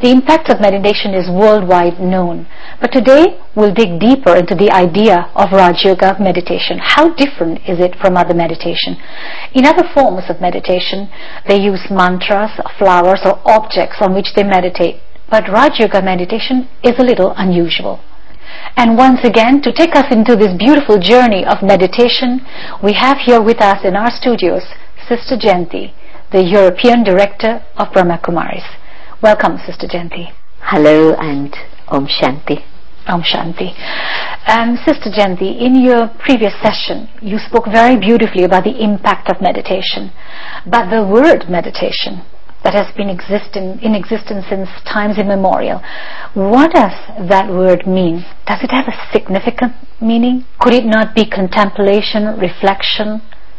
The impact of meditation is worldwide known. But today, we'll dig deeper into the idea of Raj Yoga meditation. How different is it from other meditation? In other forms of meditation, they use mantras, flowers, or objects on which they meditate. But Raj Yoga meditation is a little unusual. And once again, to take us into this beautiful journey of meditation, we have here with us in our studios, Sister Jayanti, the European Director of Brahma Kumaris. Welcome, Sister Jayanti. Hello and Om Shanti. Om Shanti. Sister Jayanti, in your previous session, you spoke very beautifully about the impact of meditation. But the word meditation, that has been in existence since times immemorial, what does that word mean? Does it have a significant meaning? Could it not be contemplation, reflection?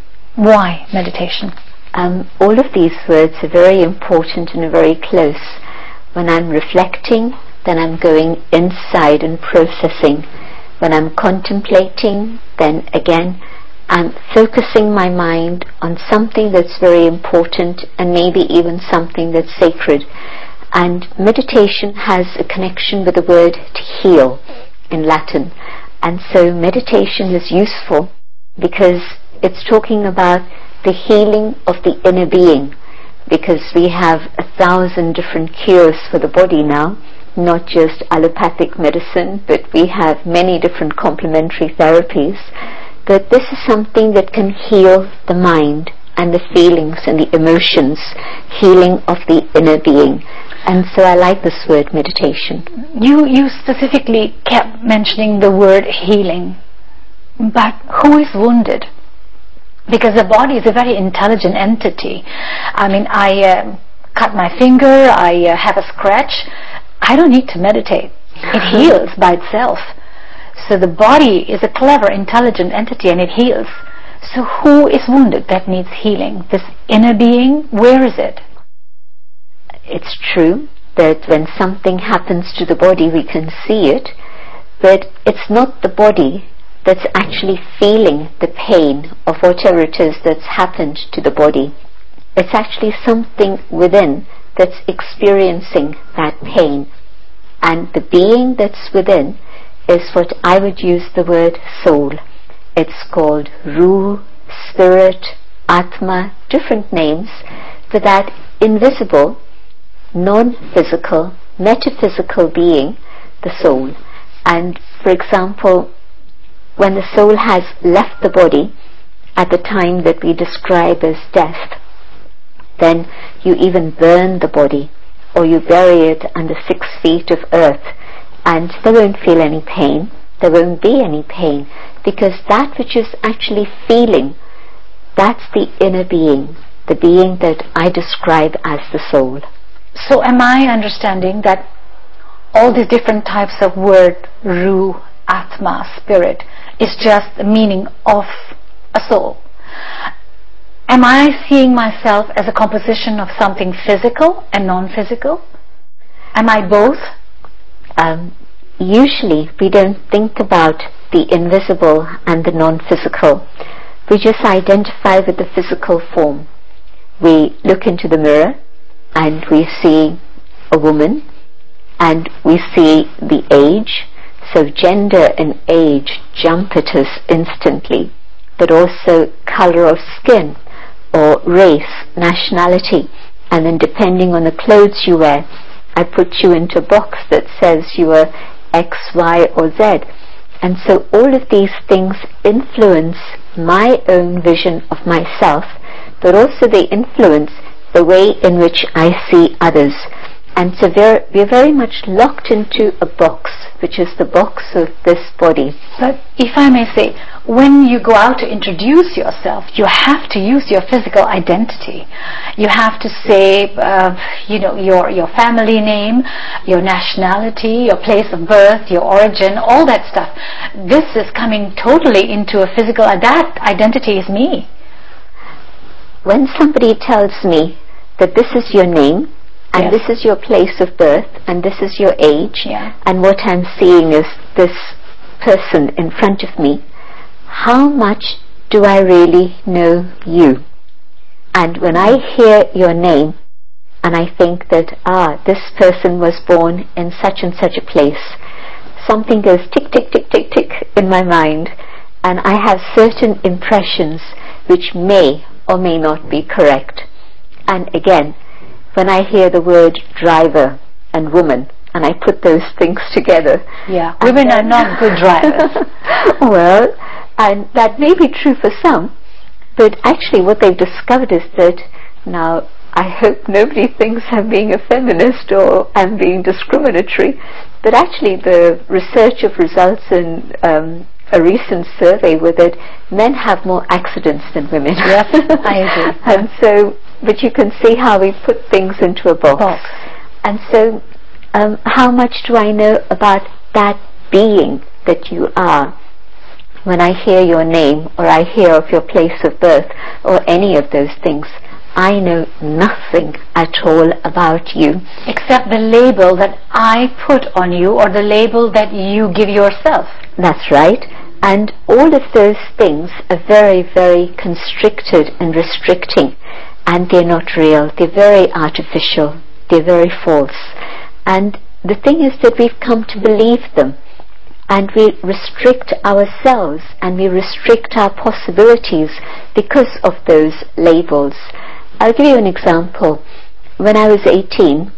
Why meditation? All of these words are very important and very close. When I'm reflecting, then I'm going inside and processing. When I'm contemplating, then again I'm focusing my mind on something that's very important and maybe even something that's sacred. And meditation has a connection with the word to heal in Latin. And so meditation is useful because it's talking about the healing of the inner being, because we have 1,000 different cures for the body now, not just allopathic medicine, but we have many different complementary therapies. But this is something that can heal the mind and the feelings and the emotions, healing of the inner being. And so I like this word meditation. You specifically kept mentioning the word healing. But who is wounded? Because the body is a very intelligent entity. I mean, I cut my finger, I have a scratch. I don't need to meditate. It heals by itself. So the body is a clever, intelligent entity and it heals. So who is wounded that needs healing? This inner being, where is it? It's true that when something happens to the body we can see it, but it's not the body that's actually feeling the pain of whatever it is that's happened to the body. It's actually something within that's experiencing that pain. And the being that's within is what I would use the word soul. It's called Ruh, Spirit, Atma, different names for that invisible, non-physical, metaphysical being, the soul. And for example, when the soul has left the body at the time that we describe as death, then you even burn the body or you bury it under 6 feet of earth, and they won't feel any pain. There won't be any pain, because that which is actually feeling, that's the inner being, the being that I describe as the soul. So am I understanding that all these different types of word, Ruh, Atma, spirit, is just the meaning of a soul? Am I seeing myself as a composition of something physical and non-physical? Am I both? Usually we don't think about the invisible and the non-physical. We just identify with the physical form. We look into the mirror and we see a woman and we see the age. So gender and age jump at us instantly, but also color of skin or race, nationality, and then depending on the clothes you wear, I put you into a box that says you are X, Y, or Z. And so all of these things influence my own vision of myself, but also they influence the way in which I see others. And so we're very much locked into a box, which is the box of this body. But if I may say, when you go out to introduce yourself, you have to use your physical identity. You have to say, your family name, your nationality, your place of birth, your origin, all that stuff. This is coming totally into a physical, that identity is me. When somebody tells me that this is your name, and this is your place of birth, and this is your age, and what I'm seeing is this person in front of me, how much do I really know you? And when I hear your name, and I think that, this person was born in such and such a place, something goes tick, tick, tick, tick, tick in my mind, and I have certain impressions which may or may not be correct. And again, when I hear the word driver and woman, and I put those things together. Yeah, women are not good drivers. Well, and that may be true for some, but actually what they've discovered is that, now I hope nobody thinks I'm being a feminist or I'm being discriminatory, but actually the research of results in a recent survey were that men have more accidents than women. Yes, I agree. And so, but you can see how we put things into a box. And so, how much do I know about that being that you are? When I hear your name, or I hear of your place of birth, or any of those things, I know nothing at all about you. Except the label that I put on you, or the label that you give yourself. That's right. And all of those things are very, very constricted and restricting. And they're not real. They're very artificial. They're very false. And the thing is that we've come to believe them. And we restrict ourselves and we restrict our possibilities because of those labels. I'll give you an example. When I was 18,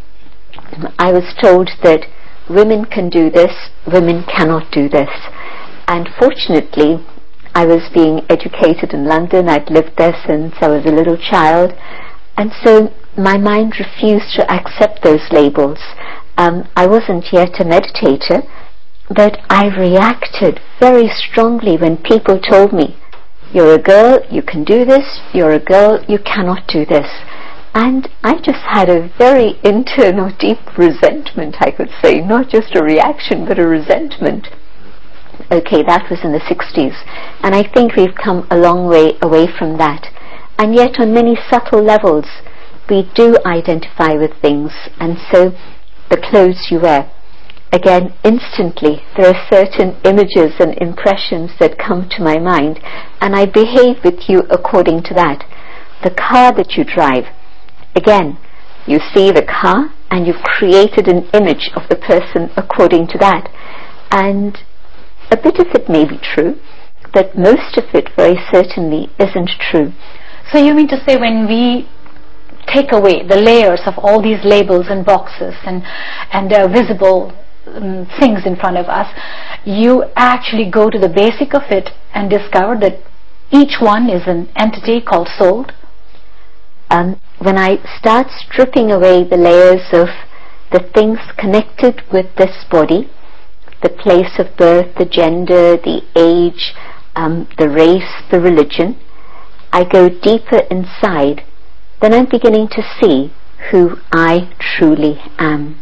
I was told that women can do this, women cannot do this. And fortunately, I was being educated in London. I'd lived there since I was a little child. And so my mind refused to accept those labels. I wasn't yet a meditator, but I reacted very strongly when people told me, you're a girl, you can do this, you're a girl, you cannot do this. And I just had a very internal, deep resentment, I could say, not just a reaction, but a resentment. Okay, that was in the 60s, and I think we've come a long way away from that. And yet on many subtle levels, we do identify with things, and so the clothes you wear. Again, instantly, there are certain images and impressions that come to my mind, and I behave with you according to that. The car that you drive, again, you see the car, and you've created an image of the person according to that. And a bit of it may be true, but most of it very certainly isn't true. So you mean to say when we take away the layers of all these labels and boxes and visible things in front of us, you actually go to the basic of it and discover that each one is an entity called soul? When I start stripping away the layers of the things connected with this body, the place of birth, the gender, the age, the race, the religion, I go deeper inside, then I'm beginning to see who I truly am.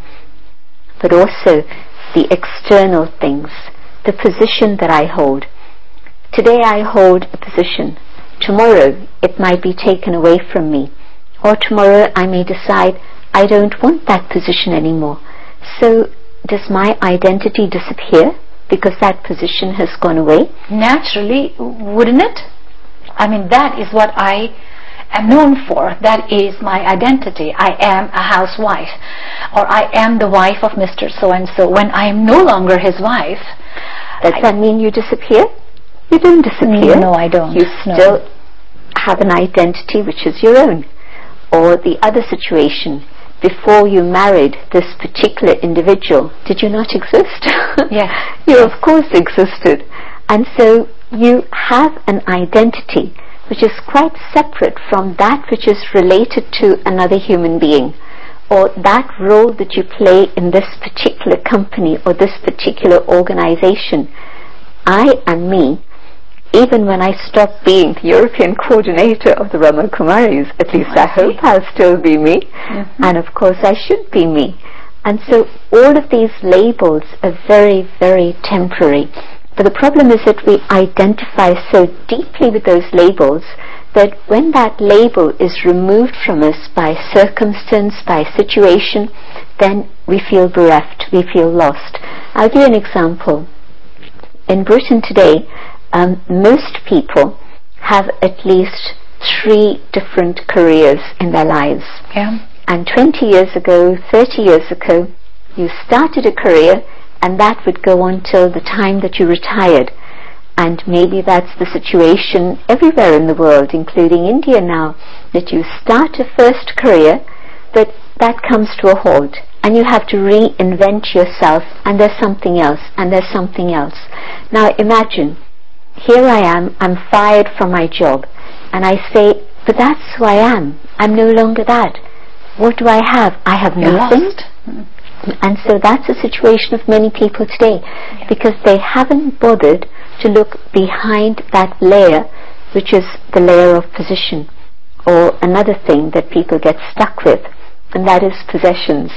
But also the external things, the position that I hold. Today I hold a position. Tomorrow it might be taken away from me. Or tomorrow I may decide I don't want that position anymore. So does my identity disappear because that position has gone away? Naturally, wouldn't it? I mean, that is what I am known for. That is my identity. I am a housewife, or I am the wife of Mr. So-and-so. When I am no longer his wife... Does that mean you disappear? You don't disappear. No, I don't. You still have an identity which is your own. Or the other situation, before you married this particular individual, did you not exist? Yes. You of course existed. And so you have an identity which is quite separate from that which is related to another human being, or that role that you play in this particular company or this particular organization. I am me, even when I stop being the European coordinator of the Brahma Kumaris. At least I hope I'll still be me. Mm-hmm. And of course I should be me. And so all of these labels are very, very temporary. But the problem is that we identify so deeply with those labels that when that label is removed from us by circumstance, by situation, then we feel bereft, we feel lost. I'll give you an example. In Britain today, most people have at least 3 different careers in their lives. Yeah. And 20 years ago, 30 years ago, you started a career, and that would go on till the time that you retired. And maybe that's the situation everywhere in the world, including India now, that you start a first career, but that comes to a halt, and you have to reinvent yourself, and there's something else, and there's something else. Now imagine, here I am, I'm fired from my job, and I say, but that's who I am. I'm no longer that. What do I have? I have nothing. And so that's the situation of many people today, because they haven't bothered to look behind that layer, which is the layer of position, or another thing that people get stuck with, and that is possessions.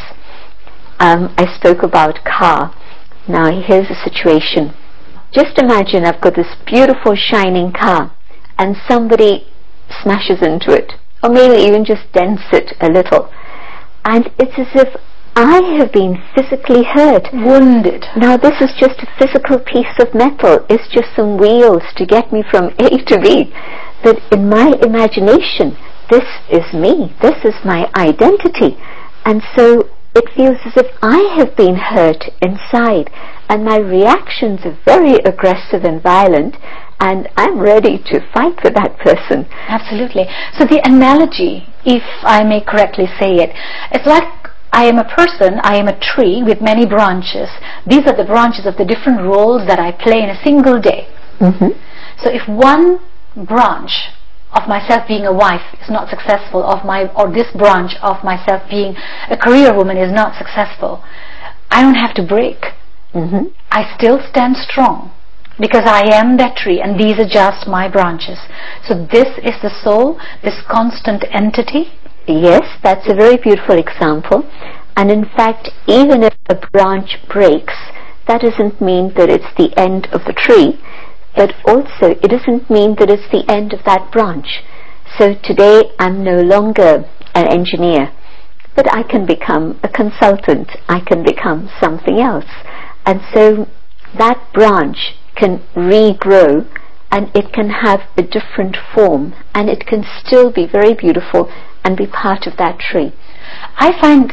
I spoke about car. Now here's a situation. Just imagine I've got this beautiful shining car, and somebody smashes into it, or maybe even just dents it a little, and it's as if I have been physically hurt, wounded. Now this is just a physical piece of metal. It's just some wheels to get me from A to B. But in my imagination, this is me. This is my identity. And so it feels as if I have been hurt inside. And my reactions are very aggressive and violent. And I'm ready to fight with that person. Absolutely. So the analogy, if I may correctly say it, it's like I am a person, I am a tree with many branches. These are the branches of the different roles that I play in a single day. Mm-hmm. So if one branch of myself being a wife is not successful, or this branch of myself being a career woman is not successful, I don't have to break. Mm-hmm. I still stand strong, because I am that tree, and these are just my branches. So this is the soul, this constant entity. Yes, that's a very beautiful example. And in fact, even if a branch breaks, that doesn't mean that it's the end of the tree, but also it doesn't mean that it's the end of that branch. So today I'm no longer an engineer, but I can become a consultant. I can become something else. And so that branch can regrow, and it can have a different form, and it can still be very beautiful and be part of that tree. I find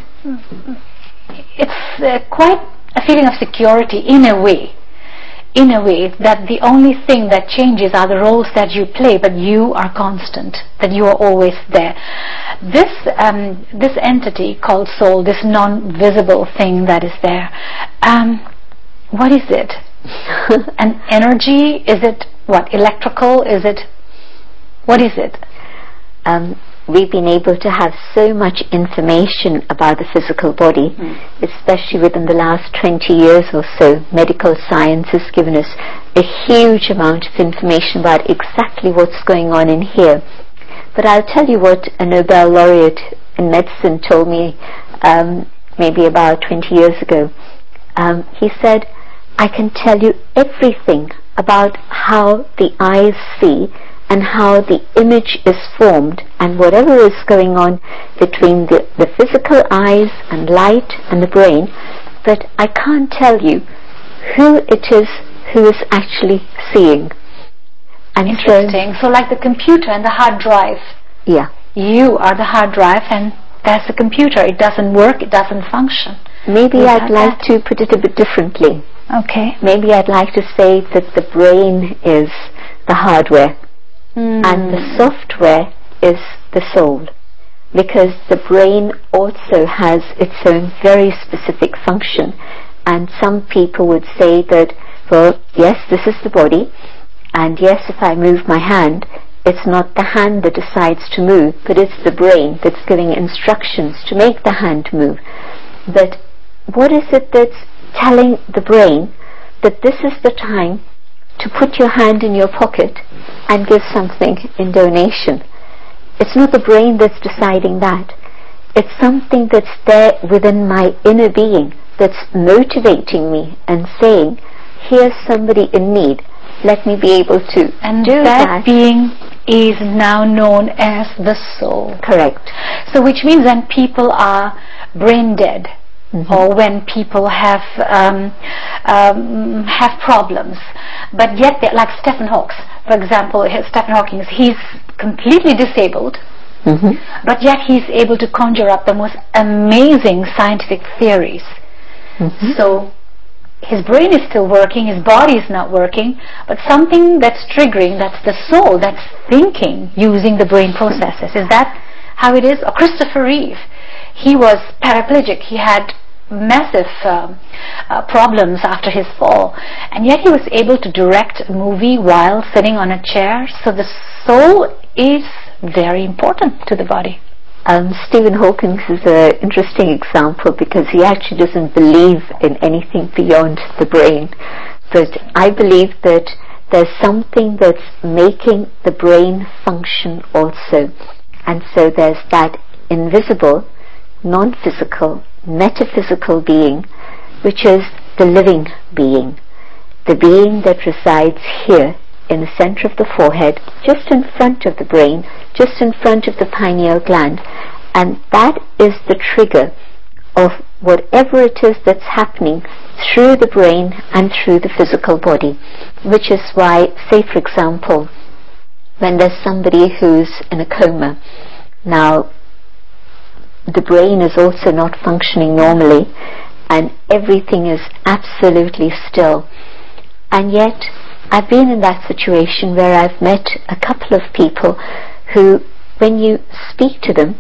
it's quite a feeling of security in a way, that the only thing that changes are the roles that you play, but you are constant, that you are always there. This entity called soul, this non-visible thing that is there, what is it? An energy? Is it what? Electrical? Is it? What is it? We've been able to have so much information about the physical body, especially within the last 20 years or so. Medical science has given us a huge amount of information about exactly what's going on in here. But I'll tell you what a Nobel laureate in medicine told me maybe about 20 years ago. He said, I can tell you everything about how the eyes see and how the image is formed, and whatever is going on between the physical eyes and light and the brain, but I can't tell you who it is who is actually seeing. And interesting. So like the computer and the hard drive. Yeah. You are the hard drive, and that's the computer. It doesn't work, it doesn't function. Maybe I'd like to put it a bit differently. Okay. Maybe I'd like to say that the brain is the hardware, and the software is the soul, because the brain also has its own very specific function. And some people would say that, well, yes, this is the body, and yes, if I move my hand, it's not the hand that decides to move, but it's the brain that's giving instructions to make the hand move. But what is it that's telling the brain that this is the time to put your hand in your pocket and give something in donation? It's not the brain that's deciding that. It's something that's there within my inner being that's motivating me and saying, here's somebody in need, let me be able to do that. And that being is now known as the soul. Correct. So which means when people are brain dead, or when people have problems, but yet they're like Stephen Hawking, for example. Stephen Hawking, he's completely disabled, But yet he's able to conjure up the most amazing scientific theories. So his brain is still working, his body is not working, but something that's triggering, that's the soul, that's thinking using the brain processes. Is that how it is? Or Christopher Reeve, he was paraplegic, he had massive problems after his fall, and yet he was able to direct a movie while sitting on a chair. So the soul is very important to the body. Stephen Hawking is an interesting example because he actually doesn't believe in anything beyond the brain. But I believe that there's something that's making the brain function also. And so there's that invisible, non-physical, metaphysical being, which is the living being. The being that resides here in the center of the forehead, just in front of the brain, just in front of the pineal gland. And that is the trigger of whatever it is that's happening through the brain and through the physical body. Which is why, say for example, when there's somebody who's in a coma, now the brain is also not functioning normally and everything is absolutely still. And yet I've been in that situation where I've met a couple of people who, when you speak to them,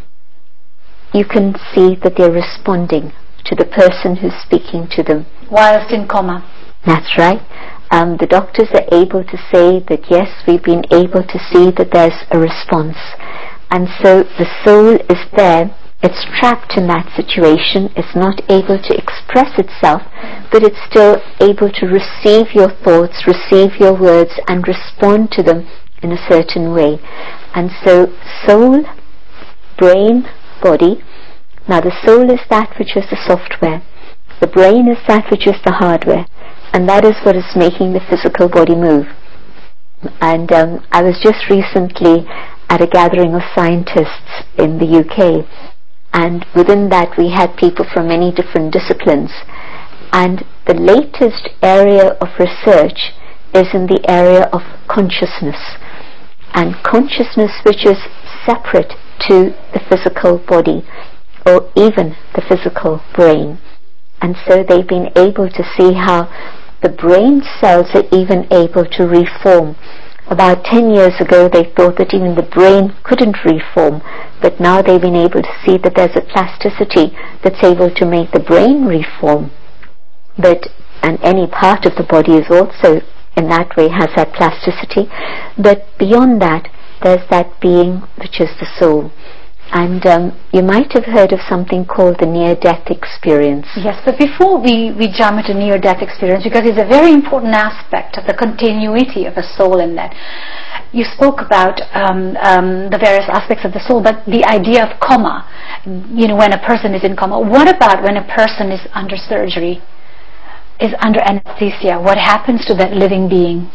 you can see that they're responding to the person who's speaking to them. Whilst in coma. That's right. The doctors are able to say that yes, we've been able to see that there's a response. And so the soul is there. It's trapped in that situation. It's not able to express itself, but it's still able to receive your thoughts, receive your words, and respond to them in a certain way. And so soul, brain, body. Now the soul is that which is the software. The brain is that which is the hardware. And that is what is making the physical body move. And I was just recently at a gathering of scientists in the UK. And within that we had people from many different disciplines. And the latest area of research is in the area of consciousness. And consciousness which is separate to the physical body or even the physical brain. And so they've been able to see how the brain cells are even able to reform. About 10 years ago they thought that even the brain couldn't reform, but now they've been able to see that there's a plasticity that's able to make the brain reform. And any part of the body is also in that way has that plasticity. But beyond that, there's that being which is the soul. And you might have heard of something called the near-death experience. Yes, but before we jump into near-death experience, because it's a very important aspect of the continuity of the soul in that. You spoke about the various aspects of the soul, but the idea of coma, when a person is in coma. What about when a person is under surgery, is under anesthesia? What happens to that living being?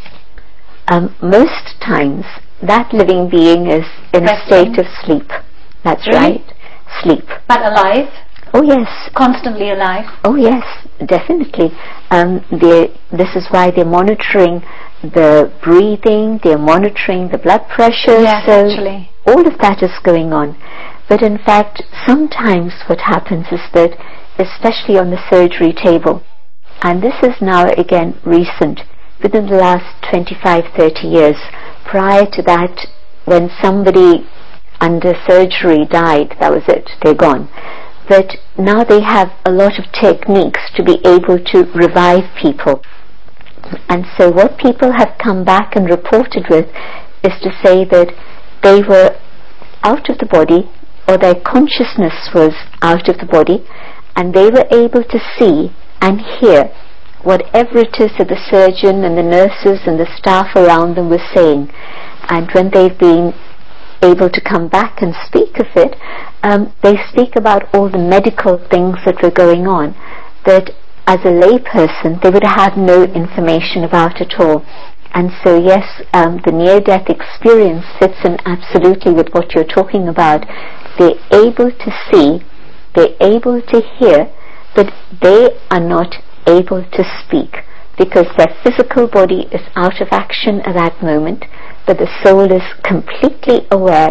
Most times, that living being is in a state of sleep. That's really? Right. Sleep. But alive? Oh yes. Constantly alive? Oh yes, definitely. This is why they're monitoring the breathing, they're monitoring the blood pressure. Yes, so actually. All of that is going on. But in fact, sometimes what happens is that, especially on the surgery table, and this is now again recent, within the last 25-30 years, prior to that, when somebody under surgery died, that was it, they're gone. But now they have a lot of techniques to be able to revive people. And so what people have come back and reported with is to say that they were out of the body, or their consciousness was out of the body, and they were able to see and hear whatever it is that the surgeon and the nurses and the staff around them were saying. And when they've been able to come back and speak of it, they speak about all the medical things that were going on that as a lay person they would have no information about at all. And so yes, the near-death experience fits in absolutely with what you're talking about. They're able to see, they're able to hear, but they are not able to speak because their physical body is out of action at that moment, but the soul is completely aware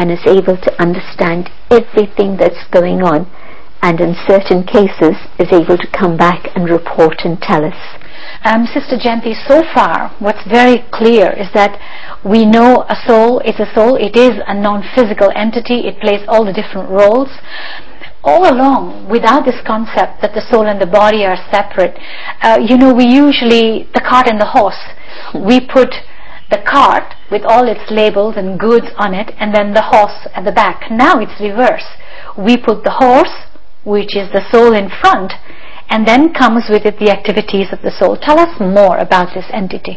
and is able to understand everything that's going on, and in certain cases is able to come back and report and tell us. Sister Jayanti, so far what's very clear is that we know a soul is a soul. It is a non-physical entity. It plays all the different roles. All along, without this concept that the soul and the body are separate, we usually, the cart and the horse, we put the cart with all its labels and goods on it, and then the horse at the back. Now it's reverse. We put the horse, which is the soul, in front, and then comes with it the activities of the soul. Tell us more about this entity.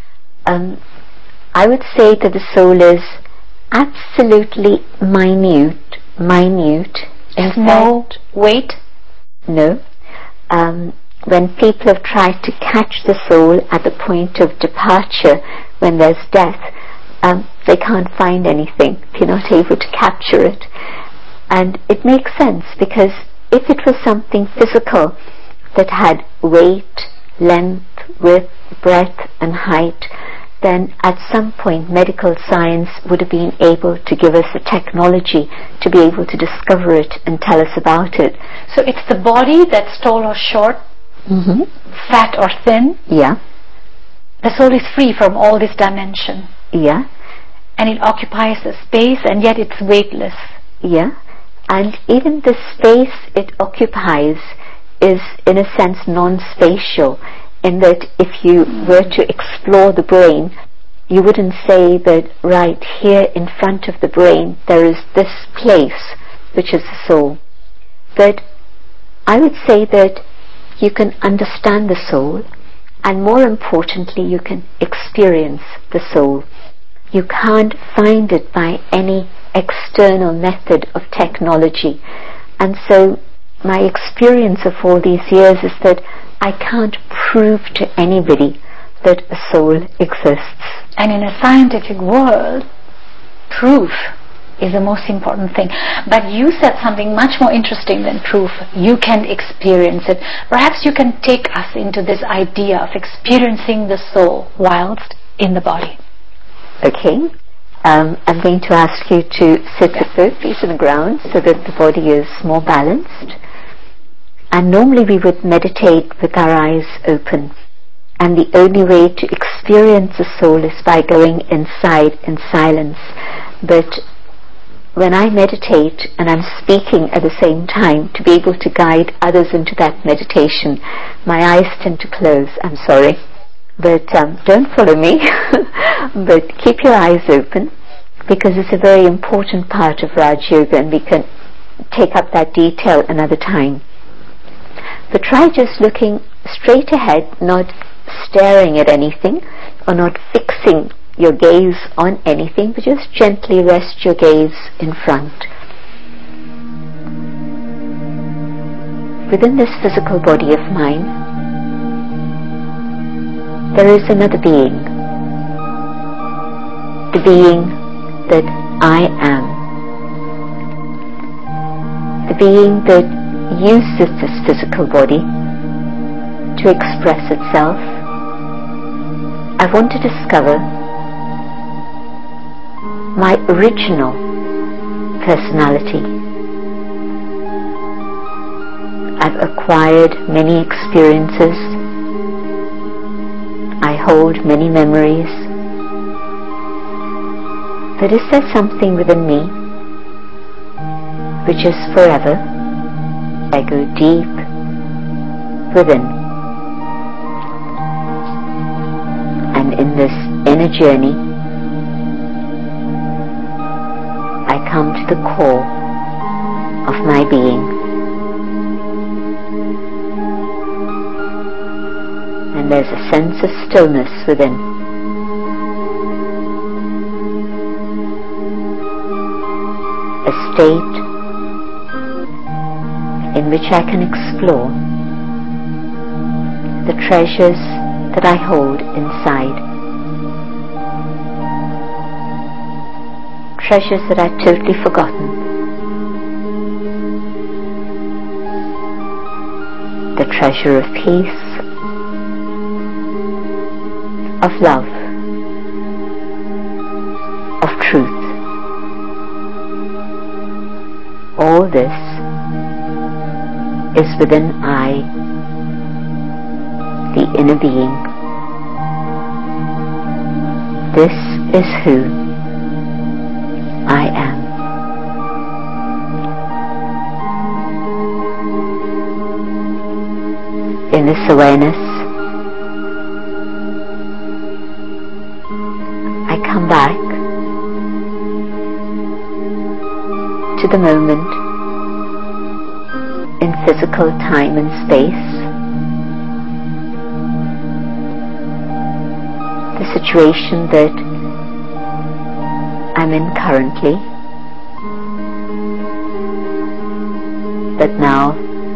I would say that the soul is absolutely minute. No weight? No. When people have tried to catch the soul at the point of departure, when there's death, they can't find anything. They're not able to capture it. And it makes sense, because if it was something physical that had weight, length, width, breadth and height, then at some point medical science would have been able to give us the technology to be able to discover it and tell us about it. So it's the body that's tall or short, fat or thin? Yeah. The soul is free from all this dimension. Yeah. And it occupies the space, and yet it's weightless. Yeah. And even the space it occupies is in a sense non-spatial, in that if you were to explore the brain, you wouldn't say that right here in front of the brain there is this place which is the soul. But I would say that you can understand the soul, and more importantly you can experience the soul. You can't find it by any external method of technology. And so my experience of all these years is that I can't prove to anybody that a soul exists. And in a scientific world, proof is the most important thing. But you said something much more interesting than proof. You can experience it. Perhaps you can take us into this idea of experiencing the soul whilst in the body. Okay. I'm going to ask you to sit with both feet on the ground so that the body is more balanced. And normally we would meditate with our eyes open. And the only way to experience the soul is by going inside in silence. But when I meditate and I'm speaking at the same time, to be able to guide others into that meditation, my eyes tend to close. I'm sorry. But don't follow me. But keep your eyes open, because it's a very important part of Raj Yoga, and we can take up that detail another time. But try just looking straight ahead, not staring at anything or not fixing your gaze on anything, but just gently rest your gaze in front. Within this physical body of mine, there is another being. The being that I am. The being that uses this physical body to express itself. I want to discover my original personality. I've acquired many experiences. I hold many memories. But is there something within me which is forever? I go deep within, and in this inner journey I come to the core of my being, and there's a sense of stillness within. A state in which I can explore the treasures that I hold inside. Treasures that I've totally forgotten. The treasure of peace, of love, of truth. all this is within I, the inner being. This is who I am. In this awareness, I come back to the moment in physical time and space, the situation that I'm in currently, but now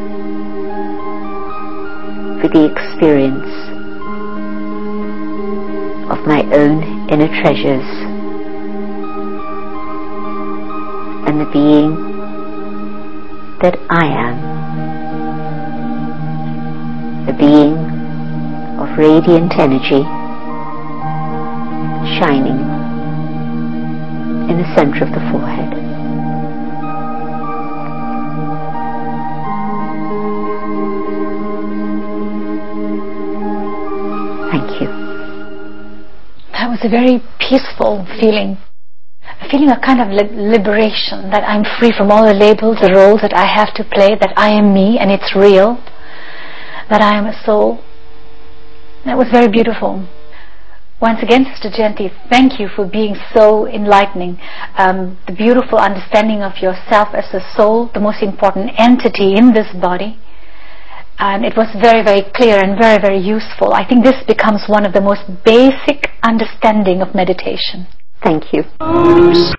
with the experience of my own inner treasures and the being that I am, a being of radiant energy shining in the center of the forehead. Thank you. That was a very peaceful feeling. A feeling of kind of liberation, that I'm free from all the labels, the roles that I have to play, that I am me and it's real, that I am a soul. That was very beautiful. Once again, Sister Jayanti, thank you for being so enlightening. The beautiful understanding of yourself as a soul, the most important entity in this body. And it was very, very clear and very, very useful. I think this becomes one of the most basic understanding of meditation. Thank you.